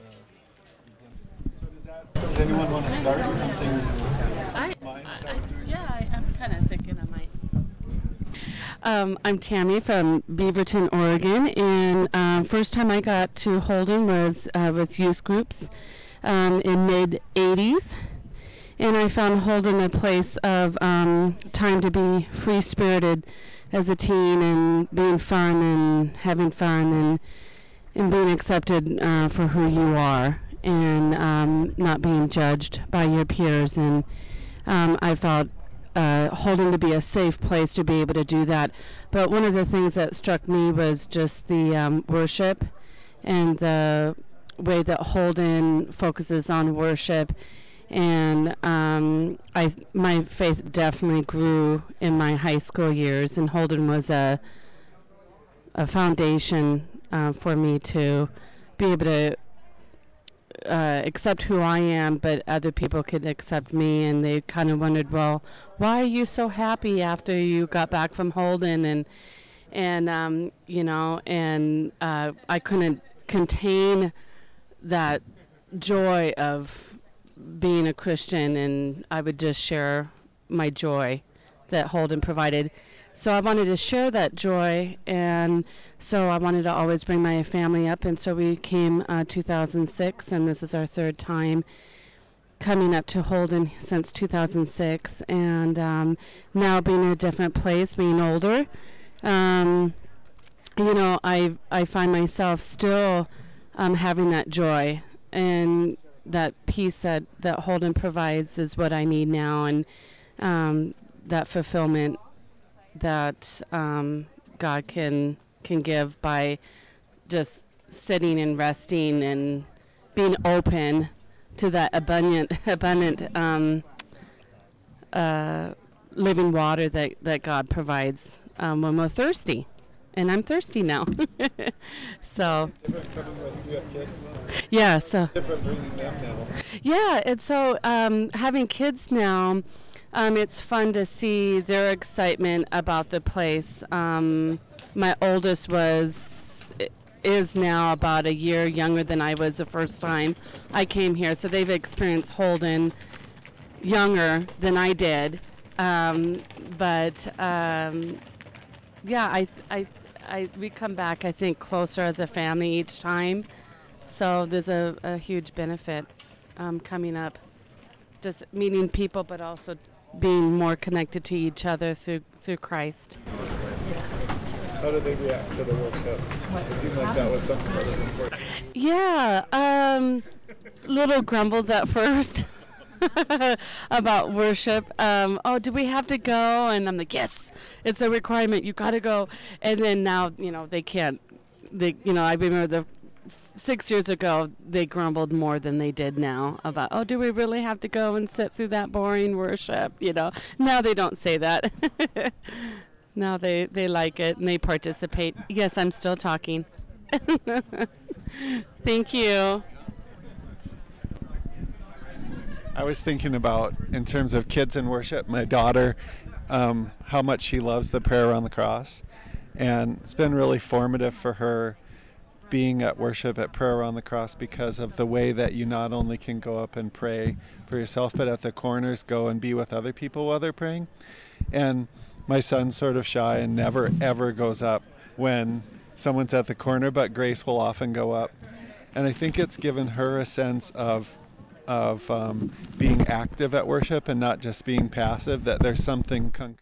So does anyone want to start something? Mine, as I was doing. I'm kind of thinking I might. I'm Tammy from Beaverton, Oregon, and first time I got to Holden was with youth groups in mid '80s, and I found Holden a place of time to be free spirited as a teen and being fun and having fun and being accepted for who you are and not being judged by your peers. And I felt Holden to be a safe place to be able to do that. But one of the things that struck me was just the worship and the way that Holden focuses on worship. And my faith definitely grew in my high school years, and Holden was a foundation for me to be able to accept who I am, but other people could accept me, and they kind of wondered, well, why are you so happy after you got back from Holden, and I couldn't contain that joy of being a Christian, and I would just share my joy that Holden provided. So I wanted to share that joy, and so I wanted to always bring my family up, and so we came 2006, and this is our third time coming up to Holden since 2006, and now being in a different place, being older. Um, I find myself still having that joy and that peace that Holden provides is what I need now, and that fulfillment that God can give by just sitting and resting and being open to that abundant uh, living water that God provides when we're thirsty. And I'm thirsty now. So, Different coming with you have kids. yeah, so Different bringing them now. yeah, it's so having kids now, it's fun to see their excitement about the place. My oldest is now about a year younger than I was the first time I came here, so they've experienced Holden younger than I did. Um, but yeah, we come back, I think, closer as a family each time. So there's a huge benefit coming up, just meeting people, but also being more connected to each other through Christ. How did they react to the worship? It seemed like that was something that was important. Yeah, little grumbles at first about worship. Oh, do we have to go? And I'm like, yes, it's a requirement. You got to go. And then now, they can't. I remember 6 years ago, they grumbled more than they did now about, oh, do we really have to go and sit through that boring worship? Now they don't say that. Now they like it and they participate. Yes, I'm still talking. Thank you. I was thinking about, in terms of kids in worship, my daughter, how much she loves the prayer on the cross. And it's been really formative for her being at worship at prayer on the cross because of the way that you not only can go up and pray for yourself, but at the corners go and be with other people while they're praying. And my son's sort of shy and never ever goes up when someone's at the corner, but Grace will often go up. And I think it's given her a sense of being active at worship and not just being passive. That there's something